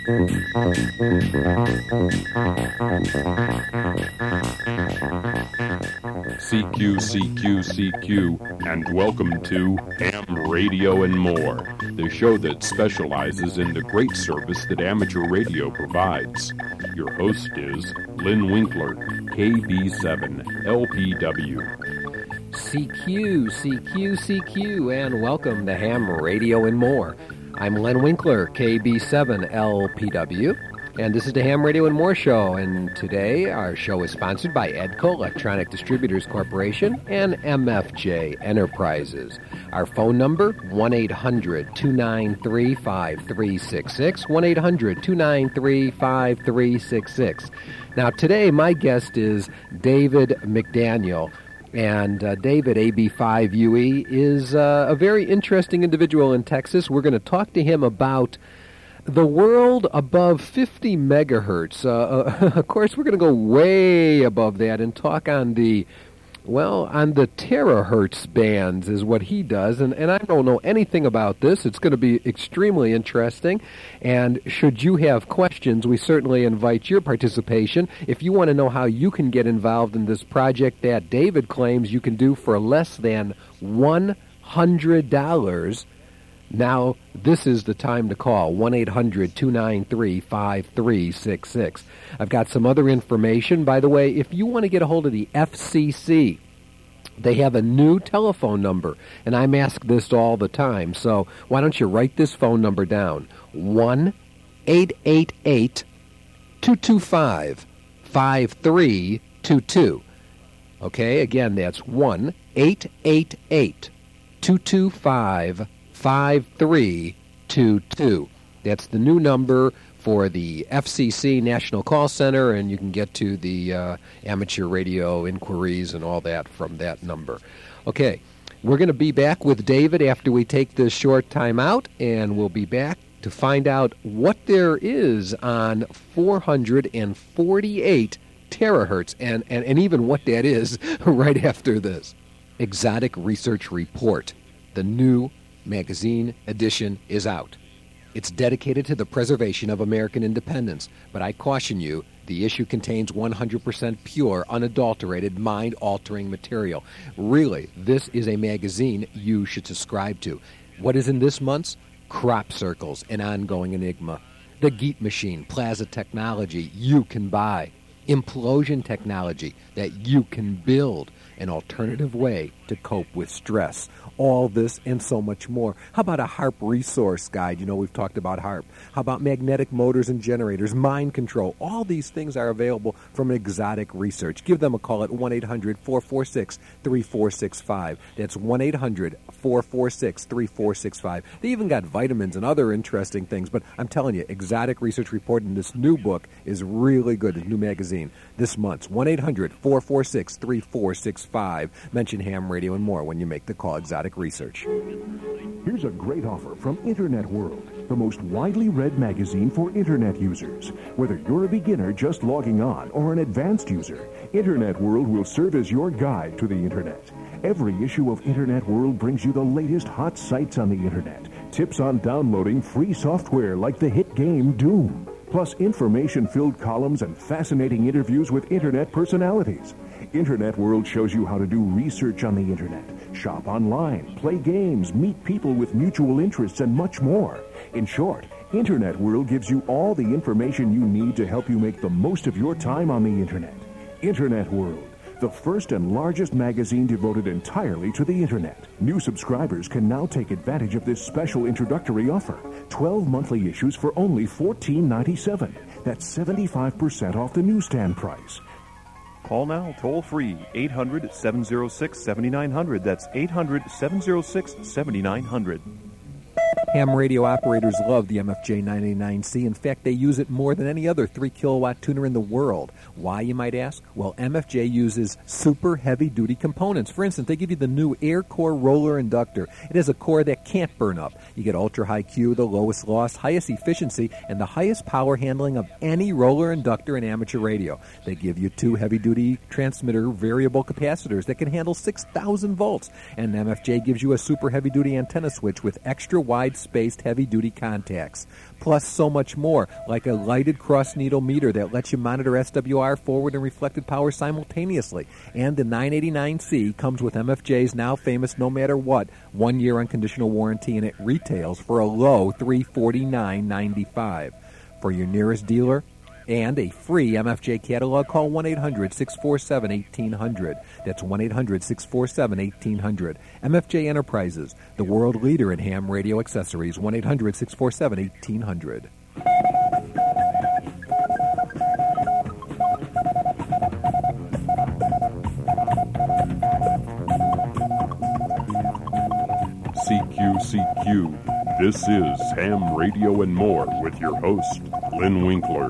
CQ, and welcome to Ham Radio and More, the show that specializes in the great service that amateur radio provides. Your host is Lynn Winkler, KB7, LPW. CQ, and welcome to Ham Radio and More. I'm Len Winkler, KB7, LPW, and this is the Ham Radio and More show, and today our show is sponsored by EDCO Electronic Distributors Corporation and MFJ Enterprises. Our phone number, 1-800-293-5366, 1-800-293-5366. Now today my guest is David McDaniel. And David, AB5UE, is a very interesting individual in Texas. We're going to talk to him about the world above 50 megahertz. Of course, we're going to go way above that and talk on the terahertz bands is what he does. And I don't know anything about this. It's going to be extremely interesting. And should you have questions, we certainly invite your participation. If you want to know how you can get involved in this project that David claims you can do for less than $100, now this is the time to call, 1-800-293-5366. I've got some other information. By the way, if you want to get a hold of the FCC, they have a new telephone number, and I'm asked this all the time, so why don't you write this phone number down, 1-888-225-5322. Okay, again, that's 1-888-225-5322. That's the new number for the FCC National Call Center, and you can get to the amateur radio inquiries and all that from that number. Okay, we're going to be back with David after we take this short time out, and we'll be back to find out what there is on 448 terahertz, and even what that is right after this. Exotic Research Report, the new magazine edition, is out. It's dedicated to the preservation of American independence, but I caution you, the issue contains 100% pure, unadulterated, mind-altering material. Really, this is a magazine you should subscribe to. What is in this month's? Crop circles, an ongoing enigma. The Geet machine, plaza technology you can buy. Implosion technology that you can build. An alternative way to cope with stress. All this and so much more. How about a HARP resource guide? You know, we've talked about HARP. How about magnetic motors and generators, mind control? All these things are available from Exotic Research. Give them a call at 1-800-446-3465. That's 1-800-446-3465. They even got vitamins and other interesting things. But I'm telling you, Exotic Research Report in this new book is really good. The new magazine this month. 1-800-446-3465. Mention Ham Radio and More when you make the call. Exotic Research. Here's a great offer from Internet World, the most widely read magazine for Internet users. Whether you're a beginner just logging on or an advanced user, Internet World will serve as your guide to the Internet. Every issue of Internet World brings you the latest hot sites on the Internet, tips on downloading free software like the hit game Doom, plus information-filled columns and fascinating interviews with Internet personalities. Internet World shows you how to do research on the Internet, shop online, play games, meet people with mutual interests, and much more. In short, Internet World gives you all the information you need to help you make the most of your time on the Internet. Internet World, the first and largest magazine devoted entirely to the Internet. New subscribers can now take advantage of this special introductory offer. 12 monthly issues for only $14.97. That's 75% off the newsstand price. Call now, toll-free, 800-706-7900. That's 800-706-7900. Ham radio operators love the MFJ 989C. In fact, they use it more than any other 3-kilowatt tuner in the world. Why, you might ask? Well, MFJ uses super heavy-duty components. For instance, they give you the new Air Core roller inductor. It has a core that can't burn up. You get ultra-high Q, the lowest loss, highest efficiency, and the highest power handling of any roller inductor in amateur radio. They give you 2 heavy-duty transmitter variable capacitors that can handle 6,000 volts. And MFJ gives you a super heavy-duty antenna switch with extra wide spaced heavy-duty contacts. Plus so much more, like a lighted cross-needle meter that lets you monitor SWR, forward, and reflected power simultaneously. And the 989C comes with MFJ's now famous No Matter What 1-year unconditional warranty, and it retails for a low $349.95. For your nearest dealer and a free MFJ catalog, call 1-800-647-1800. That's 1-800-647-1800. MFJ Enterprises, the world leader in ham radio accessories, 1-800-647-1800. CQ. This is Ham Radio and More with your host, Lynn Winkler,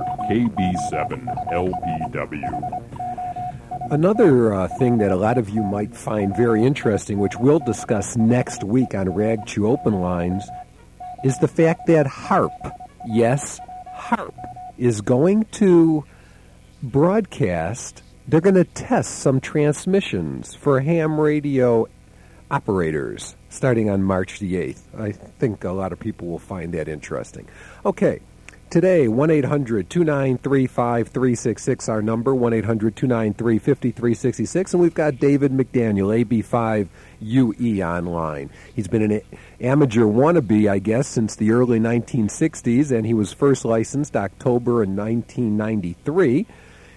KB7LPW. Another thing that a lot of you might find very interesting, which we'll discuss next week on Rag Chew Open Lines, is the fact that HARP, yes, HARP, is going to broadcast, they're going to test some transmissions for ham radio operators starting on March the 8th. I think a lot of people will find that interesting. Okay, today, 1-800-293-5366, our number, 1-800-293-5366, and we've got David McDaniel, AB5UE, online. He's been an amateur wannabe, I guess, since the early 1960s, and he was first licensed October in 1993.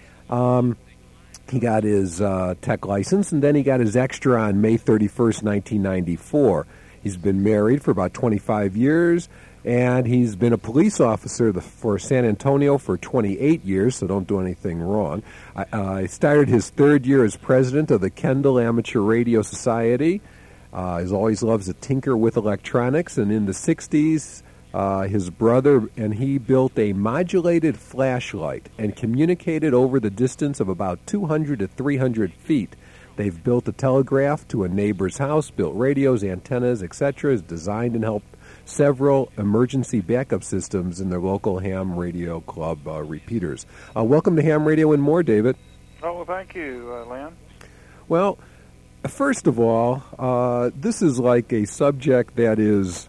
He got his tech license, and then he got his extra on May 31st, 1994. He's been married for about 25 years, and he's been a police officer for San Antonio for 28 years, so don't do anything wrong. I started his third year as president of the Kendall Amateur Radio Society. He always loves to tinker with electronics, and in the 60s, his brother and he built a modulated flashlight and communicated over the distance of about 200 to 300 feet. They've built a telegraph to a neighbor's house, built radios, antennas, etc., has designed and helped several emergency backup systems in their local ham radio club repeaters. Welcome to Ham Radio and More, David. Oh, well, thank you, Lynn. Well, first of all, this is like a subject that is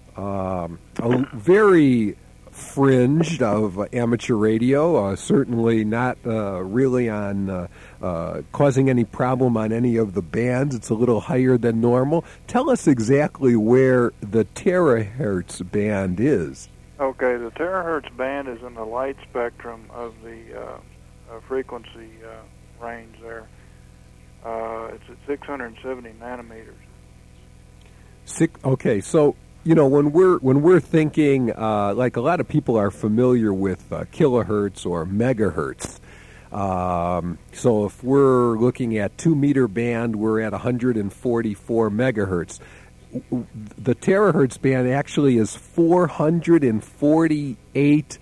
very fringed of amateur radio, certainly not really on causing any problem on any of the bands. It's a little higher than normal. Tell us exactly where the terahertz band is. Okay, the terahertz band is in the light spectrum of the frequency range there. It's at 670 nanometers. Okay, so you know, when we're thinking, like a lot of people are familiar with kilohertz or megahertz. So if we're looking at 2-meter band, we're at 144 megahertz. The terahertz band actually is 448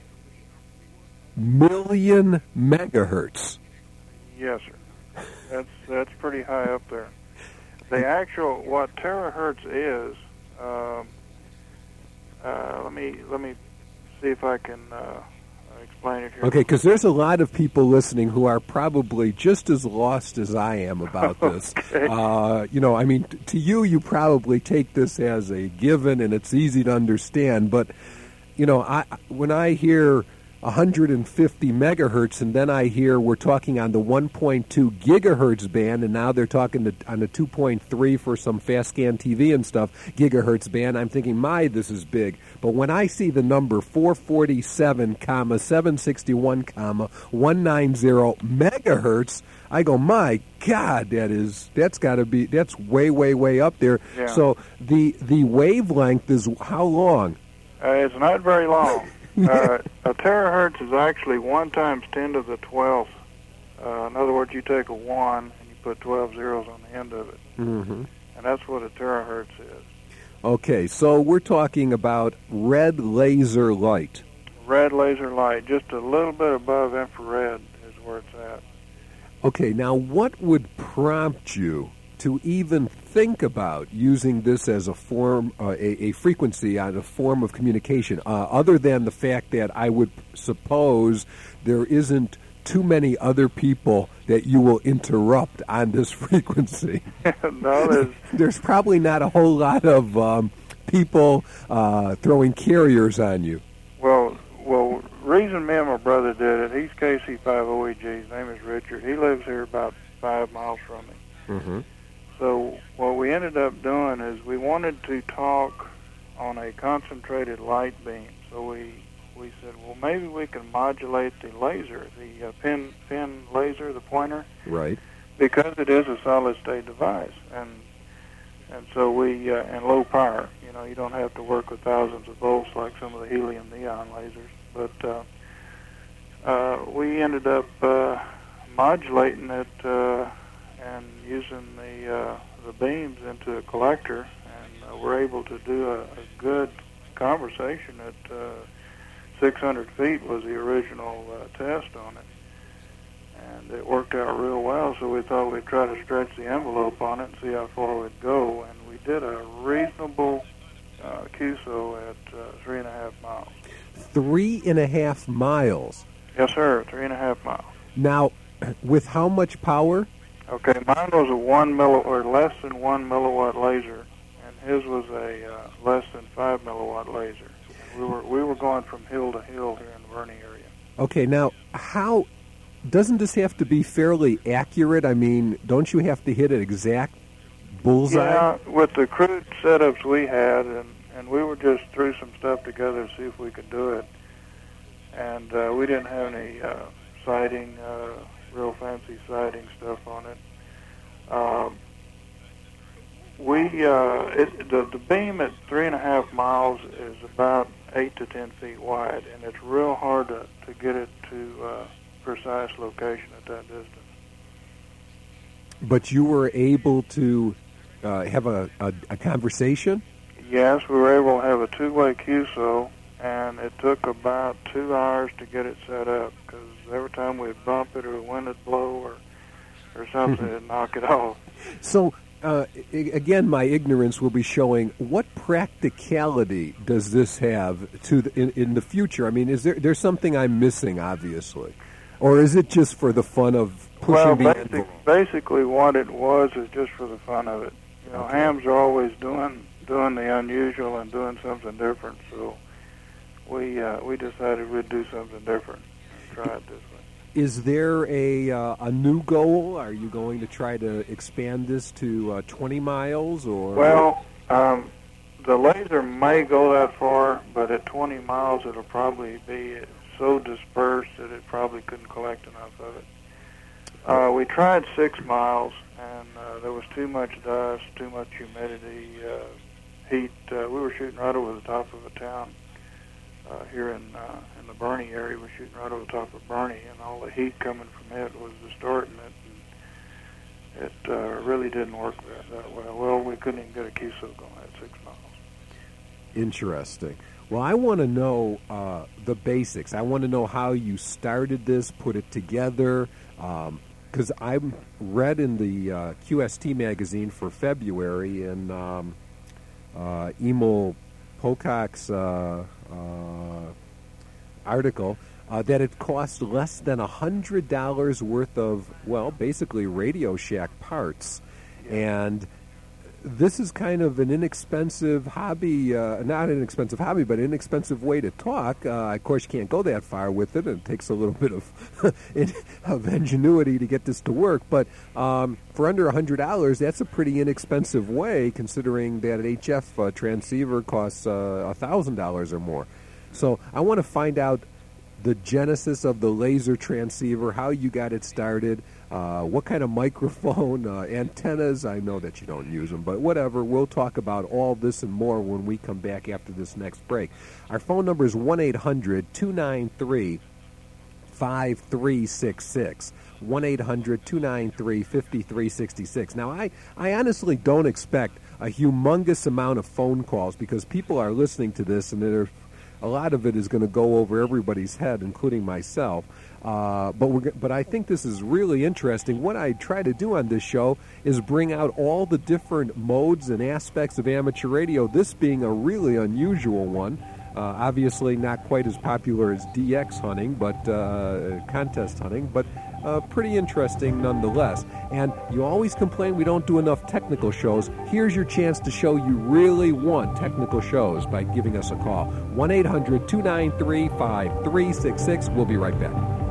million megahertz. Yes, sir. That's pretty high up there. The actual what terahertz is. Let me see if I can explain it here. Okay, because there's a lot of people listening who are probably just as lost as I am about this. Okay. You know, I mean, to you probably take this as a given and it's easy to understand. But, you know, when I hear 150 megahertz, and then I hear we're talking on the 1.2 gigahertz band, and now they're talking on the 2.3 for some fast scan TV and stuff, gigahertz band, I'm thinking, this is big. But when I see the number 447, 761, 190 megahertz, I go, my God, that's way, way, way up there. Yeah. So the wavelength is how long? It's not very long. A terahertz is actually 1 times 10 to the 12th. In other words, you take a 1 and you put 12 zeros on the end of it. Mm-hmm. And that's what a terahertz is. Okay, so we're talking about red laser light. Red laser light, just a little bit above infrared is where it's at. Okay, now what would prompt you to even think about using this as a form, a frequency on a form of communication, other than the fact that I would suppose there isn't too many other people that you will interrupt on this frequency? No, there's probably not a whole lot of people throwing carriers on you? Well, reason me and my brother did it, he's KC5OEG, his name is Richard. He lives here about 5 miles from me. Mm-hmm. So what we ended up doing is we wanted to talk on a concentrated light beam. So we said, well, maybe we can modulate the laser, the pin laser, the pointer. Right. Because it is a solid-state device. And so we, and low power, you don't have to work with thousands of volts like some of the helium neon lasers. But we ended up modulating it and using the beams into a collector, and we're able to do a good conversation at 600 feet was the original test on it. And it worked out real well, so we thought we'd try to stretch the envelope on it and see how far we'd go. And we did a reasonable QSO at 3.5 miles. 3.5 miles? Yes, sir, 3.5 miles. Now, with how much power? Okay, mine was a less than 1 milliwatt laser, and his was a less than 5 milliwatt laser. And we were going from hill to hill here in the Bernie area. Okay, now how doesn't this have to be fairly accurate? I mean, don't you have to hit an exact bullseye? Yeah, with the crude setups we had, and we were just threw some stuff together to see if we could do it. And we didn't have any sighting, real fancy sighting stuff on it. The beam at 3.5 miles is about 8 to 10 feet wide, and it's real hard to get it to precise location at that distance. But you were able to have a conversation? Yes, we were able to have a two-way QSO, and it took about 2 hours to get it set up, because every time we'd bump it or the wind would blow or something, it'd knock it off. So, again, my ignorance will be showing, what practicality does this have in the future? I mean, is there's something I'm missing, obviously? Or is it just for the fun of pushing the envelope? Basically what it was is just for the fun of it. Okay. Hams are always doing the unusual and doing something different, so we decided we'd do something different and try it this way. Is there a new goal? Are you going to try to expand this to 20 miles? Or Well, the laser may go that far, but at 20 miles it'll probably be so dispersed that it probably couldn't collect enough of it. We tried 6 miles, and there was too much dust, too much humidity, heat. We were shooting right over the top of a town here in the Bernie area. We're shooting right over the top of Bernie, and all the heat coming from it was distorting it, and it really didn't work that well. Well, we couldn't even get a QSO going at 6 miles. Interesting. Well, I want to know the basics. I want to know how you started this, put it together, because I read in the QST magazine for February in Emil Pocock's article that it cost less than $100 worth of, well, basically Radio Shack parts. And this is kind of an inexpensive hobby, not an inexpensive hobby, but an inexpensive way to talk. Of course, you can't go that far with it, and it takes a little bit of ingenuity to get this to work. But for under $100, that's a pretty inexpensive way, considering that an HF transceiver costs $1,000 or more. So I want to find out the genesis of the laser transceiver, how you got it started, what kind of microphone, antennas. I know that you don't use them, but whatever. We'll talk about all this and more when we come back after this next break. Our phone number is 1-800-293-5366. 1-800-293-5366. Now, I honestly don't expect a humongous amount of phone calls, because people are listening to this, and a lot of it is going to go over everybody's head, including myself. But I think this is really interesting. What I try to do on this show is bring out all the different modes and aspects of amateur radio, this being a really unusual one. Obviously not quite as popular as DX hunting, but contest hunting. But pretty interesting nonetheless. And you always complain we don't do enough technical shows. Here's your chance to show you really want technical shows by giving us a call. 1-800-293-5366. We'll be right back.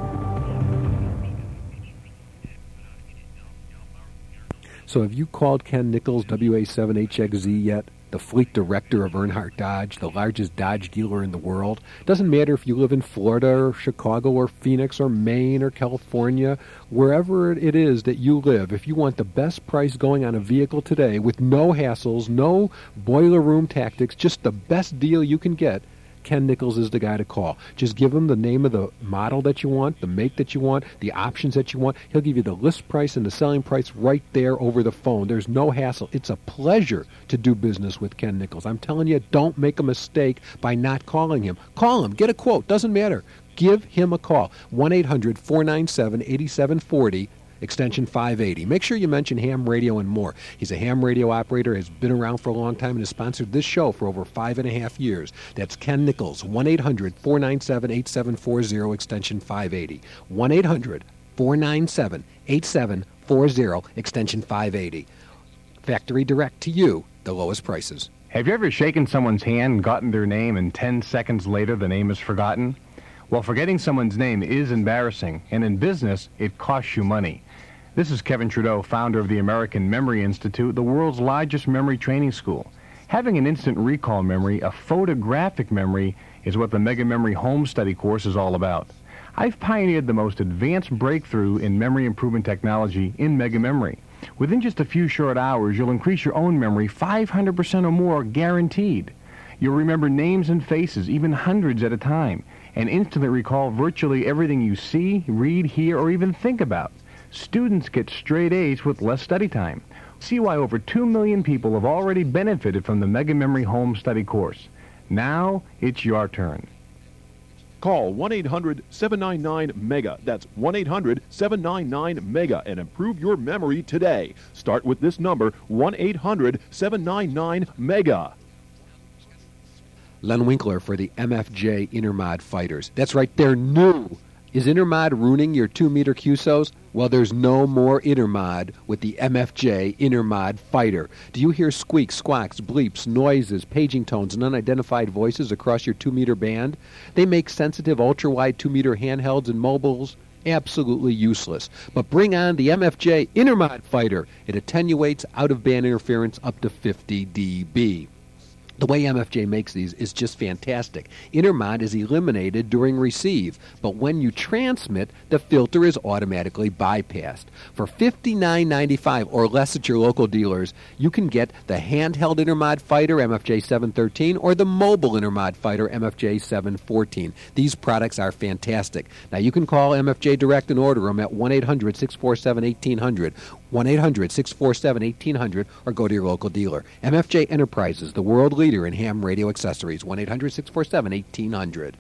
So have you called Ken Nichols, WA7HXZ, yet? The fleet director of Earnhardt Dodge, the largest Dodge dealer in the world. Doesn't matter if you live in Florida or Chicago or Phoenix or Maine or California, wherever it is that you live, if you want the best price going on a vehicle today with no hassles, no boiler room tactics, just the best deal you can get, Ken Nichols is the guy to call. Just give him the name of the model that you want, the make that you want, the options that you want. He'll give you the list price and the selling price right there over the phone. There's no hassle. It's a pleasure to do business with Ken Nichols. I'm telling you, don't make a mistake by not calling him. Call him. Get a quote. Doesn't matter. Give him a call. 1-800-497-8740. Extension 580. Make sure you mention Ham Radio and More. He's a ham radio operator, has been around for a long time, and has sponsored this show for over 5.5 years. That's Ken Nichols, 1-800-497-8740, extension 580. 1-800-497-8740, extension 580. Factory direct to you, the lowest prices. Have you ever shaken someone's hand and gotten their name, and 10 seconds later the name is forgotten? Well, forgetting someone's name is embarrassing, and in business, it costs you money. This is Kevin Trudeau, founder of the American Memory Institute, the world's largest memory training school. Having an instant recall memory, a photographic memory, is what the Mega Memory Home Study course is all about. I've pioneered the most advanced breakthrough in memory improvement technology in Mega Memory. Within just a few short hours, you'll increase your own memory 500% or more, guaranteed. You'll remember names and faces, even hundreds at a time, and instantly recall virtually everything you see, read, hear, or even think about. Students get straight A's with less study time. See why over 2 million people have already benefited from the Mega Memory Home Study course. Now, it's your turn. Call 1-800-799-MEGA. That's 1-800-799-MEGA and improve your memory today. Start with this number, 1-800-799-MEGA. Len Winkler for the MFJ Intermod Fighters. That's right, they're new. Is Intermod ruining your 2-meter QSOs? Well, there's no more Intermod with the MFJ Intermod Fighter. Do you hear squeaks, squawks, bleeps, noises, paging tones, and unidentified voices across your 2-meter band? They make sensitive ultra-wide 2-meter handhelds and mobiles absolutely useless. But bring on the MFJ Intermod Fighter. It attenuates out-of-band interference up to 50 dB. The way MFJ makes these is just fantastic. Intermod is eliminated during receive, but when you transmit, the filter is automatically bypassed. For $59.95 or less at your local dealers, you can get the handheld Intermod Fighter MFJ 713 or the mobile Intermod Fighter MFJ 714. These products are fantastic. Now you can call MFJ Direct and order them at 1-800-647-1800, 1-800-647-1800, or go to your local dealer. MFJ Enterprises, the world leader in ham radio accessories. 1-800-647-1800.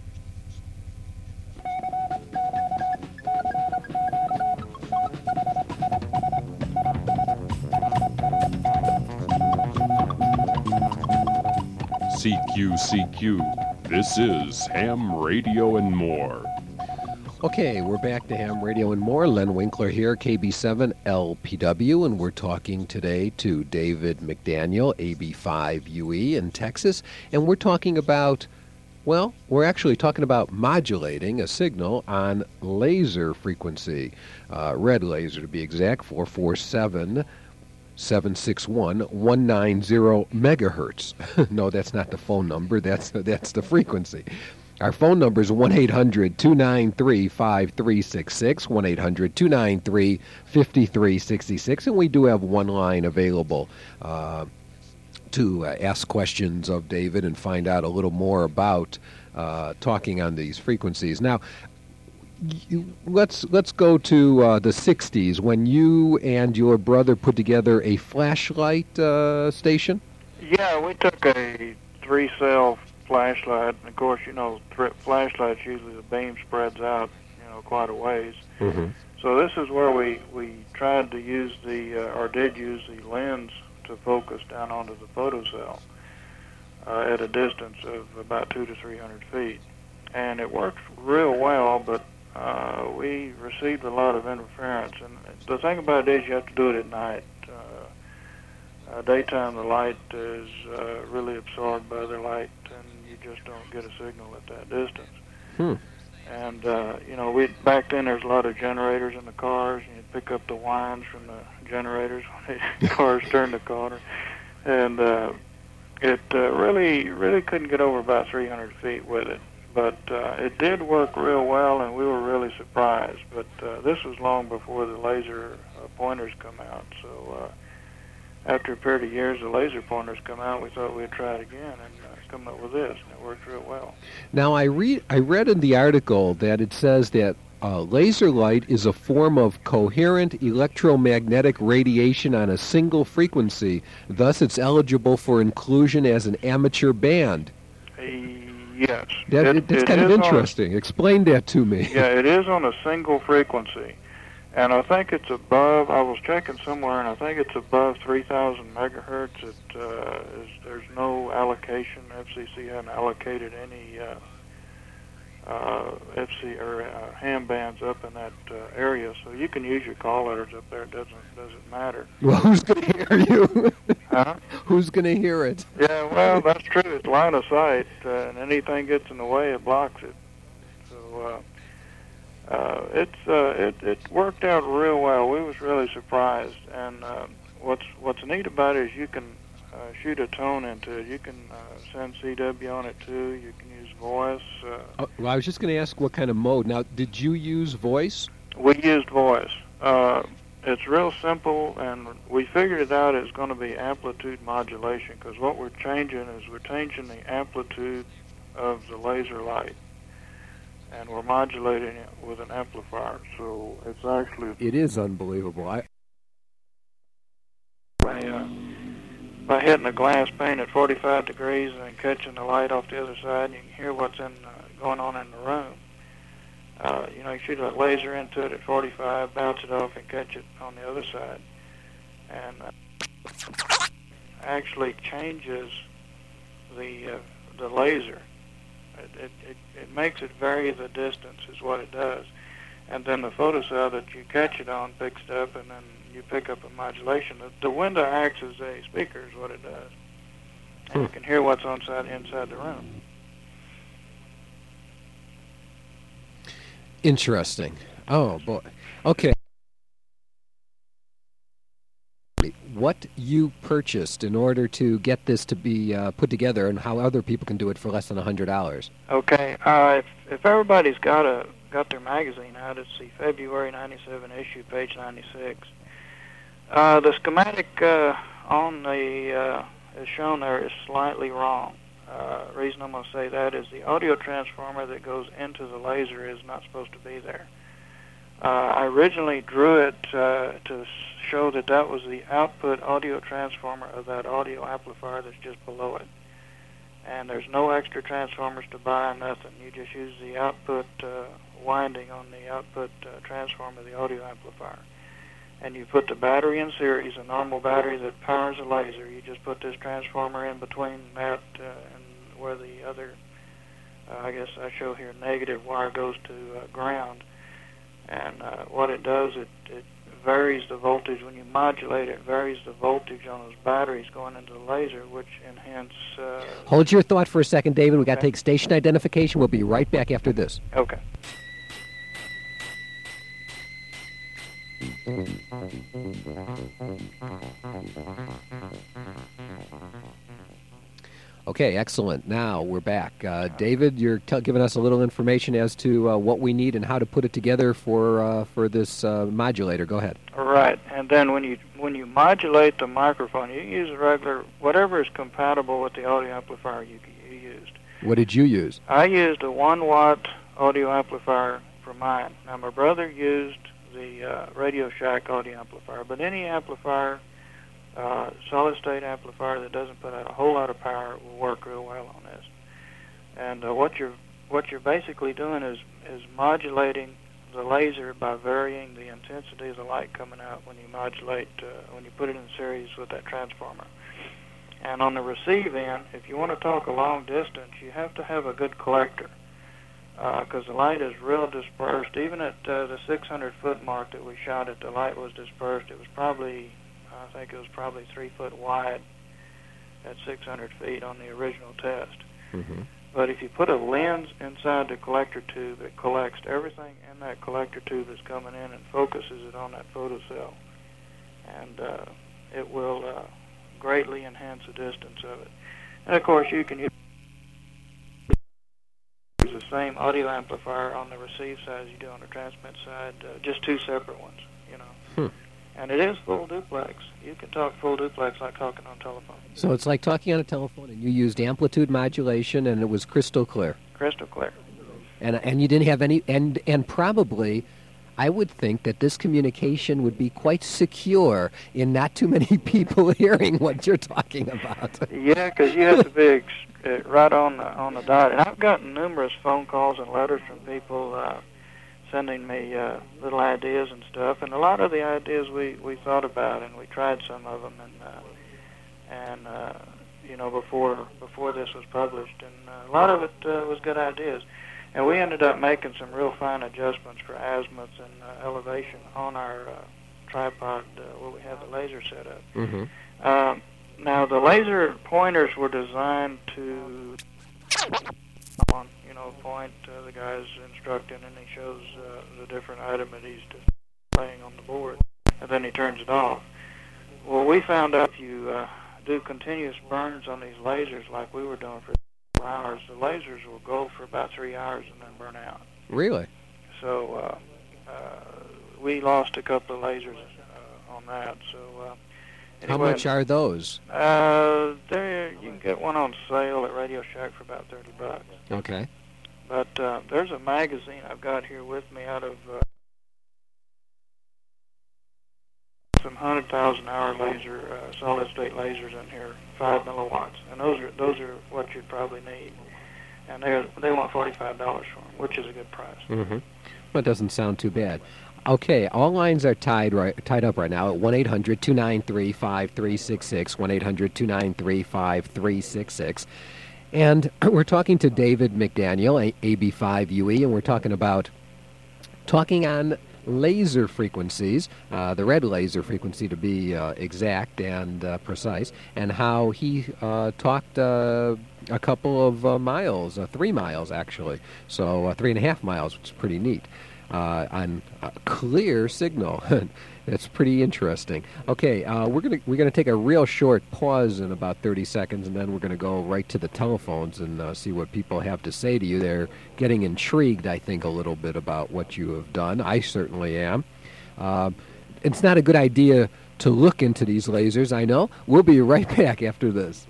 CQ. This is Ham Radio and More. Okay, we're back to Ham Radio and More. Len Winkler here, KB7 LPW, and we're talking today to David McDaniel, AB5UE in Texas, and we're talking about, well, we're actually talking about modulating a signal on laser frequency, red laser to be exact, 447-761-190 megahertz. No, that's not the phone number, that's the frequency. Our phone number is 1-800-293-5366, 1-800-293-5366, and we do have one line available to ask questions of David and find out a little more about talking on these frequencies. Now, let's go to the 60s when you and your brother put together a flashlight station. Yeah, we took a 3-cell flashlight, and of course, you know, flashlights usually the beam spreads out, you know, quite a ways. Mm-hmm. So this is where we tried to use did use the lens to focus down onto the photocell at a distance of about 200 to 300 feet, and it works real well. But we received a lot of interference. And the thing about it is you have to do it at night. Daytime, the light is really absorbed by the light, and you just don't get a signal at that distance. And, back then there's a lot of generators in the cars, and you'd pick up the whines from the generators when the cars turned the corner. And it really couldn't get over about 300 feet with it. But it did work real well, and we were really surprised. But this was long before the laser pointers come out. So after a period of years, the laser pointers come out, we thought we'd try it again and come up with this, and it worked real well. Now, I read in the article that it says that laser light is a form of coherent electromagnetic radiation on a single frequency. Thus, it's eligible for inclusion as an amateur band. Yes. That's kind of interesting. Explain that to me. Yeah, it is on a single frequency. And I think it's above, I was checking somewhere, and I think it's above 3,000 megahertz. There's no allocation. FCC hasn't allocated any FC or ham bands up in that area, so you can use your call letters up there. It doesn't matter. Well, who's going to hear you? Huh? Who's going to hear it? Yeah, well, that's true. It's line of sight, and anything gets in the way, it blocks it. So it worked out real well. We was really surprised, and what's neat about it is you can shoot a tone into it. You can send CW on it too. You can use voice. Well, I was just going to ask what kind of mode. Now, did you use voice? We used voice. It's real simple, and we figured it out it's going to be amplitude modulation, because what we're changing is we're changing the amplitude of the laser light, and we're modulating it with an amplifier. So it's actually... It is unbelievable. By hitting a glass pane at 45 degrees and then catching the light off the other side, you can hear what's going on in the room. You shoot a laser into it at 45, bounce it off, and catch it on the other side. And actually changes the laser. It makes it vary the distance is what it does. And then the photocell that you catch it on picks it up, and then you pick up a modulation. The window acts as a speaker is what it does. And you can hear what's inside the room. Interesting. Oh, boy. Okay. What you purchased in order to get this to be put together, and how other people can do it for less than $100. Okay. If everybody's got their magazine out, it's the February 97 issue, page 96. The schematic on the is shown there is slightly wrong. The reason I'm going to say that is the audio transformer that goes into the laser is not supposed to be there. I originally drew it to show that was the output audio transformer of that audio amplifier that's just below it. And there's no extra transformers to buy, nothing. You just use the output winding on the output transformer of the audio amplifier. And you put the battery in series, a normal battery that powers a laser. You just put this transformer in between that and where the other, I guess I show here, negative wire goes to ground. And what it does, it varies the voltage. When you modulate it, varies the voltage on those batteries going into the laser, which enhance... Hold your thought for a second, David. We've got to take station identification. We'll be right back after this. Okay. Okay, excellent. Now we're back. David, you're giving us a little information as to what we need and how to put it together for this modulator. Go ahead. All right, and then when you modulate the microphone, you use a regular, whatever is compatible with the audio amplifier you used. What did you use? I used a 1-watt audio amplifier for mine. Now my brother used the Radio Shack audio amplifier, but any amplifier, solid-state amplifier that doesn't put out a whole lot of power will work real well on this. And what you're basically doing is modulating the laser by varying the intensity of the light coming out when you modulate, when you put it in series with that transformer. And on the receive end, if you want to talk a long distance, you have to have a good collector. because the light is real dispersed. Even at the 600-foot mark that we shot at, the light was dispersed. It was probably, I think it was probably 3 foot wide at 600 feet on the original test. Mm-hmm. But if you put a lens inside the collector tube, it collects everything in that collector tube that's coming in and focuses it on that photocell. And it will greatly enhance the distance of it. And, of course, you can use the same audio amplifier on the receive side as you do on the transmit side, just two separate ones, you know. And it is full duplex. You can talk full duplex like talking on telephone. So it's like talking on a telephone, and you used amplitude modulation, and it was crystal clear. Crystal clear. And you didn't have any, and probably, I would think that this communication would be quite secure in not too many people hearing what you're talking about. Yeah, because you have to be right on the dot. And I've gotten numerous phone calls and letters from people sending me little ideas and stuff, and a lot of the ideas we thought about, and we tried some of them, and you know, before this was published, and a lot of it was good ideas, and we ended up making some real fine adjustments for azimuths and elevation on our tripod where we have the laser set up. Mm-hmm. Now the laser pointers were designed to point the guy's instructing, and he shows the different item that he's displaying on the board, and then he turns it off. Well, we found out if you do continuous burns on these lasers like we were doing for 4 hours, the lasers will go for about 3 hours and then burn out. Really? So we lost a couple of lasers on that. So anyway, how much are those? There you can get one on sale at Radio Shack for about $30. Okay. But there's a magazine I've got here with me out of some 100,000-hour laser, solid-state lasers in here, 5 milliwatts, and those are what you'd probably need. And they want $45 for them, which is a good price. Mm-hmm. Well, it doesn't sound too bad. Okay, all lines are tied up right now at 1-800-293-5366, 1-800-293-5366. And we're talking to David McDaniel, AB5UE, and we're talking on laser frequencies, the red laser frequency to be exact and precise, and how he talked a couple of miles, 3 miles actually, so 3.5 miles, which is pretty neat, on a clear signal. It's pretty interesting. Okay, we're gonna take a real short pause in about 30 seconds, and then we're gonna go right to the telephones and see what people have to say to you. They're getting intrigued, I think, a little bit about what you have done. I certainly am. It's not a good idea to look into these lasers, I know. We'll be right back after this.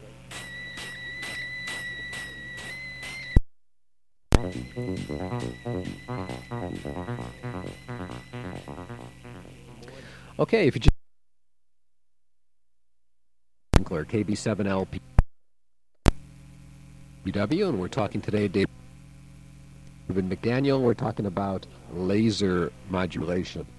Okay, if you just KB7LP BW, and we're talking today, David McDaniel. We're talking about laser modulation.